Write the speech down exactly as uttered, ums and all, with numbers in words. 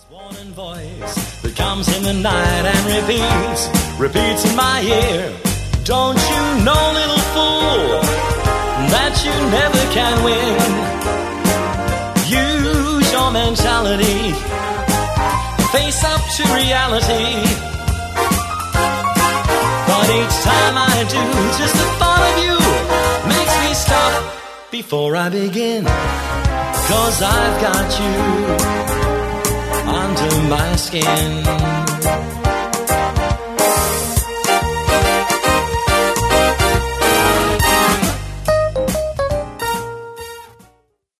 Warning voice that comes in the night and repeats, repeats in my ear. Don't you know, little fool, that you never can win? Use your mentality, face up to reality. But each time I do, just the thought of you makes me stop before I begin. 'Cause I've got you under my skin.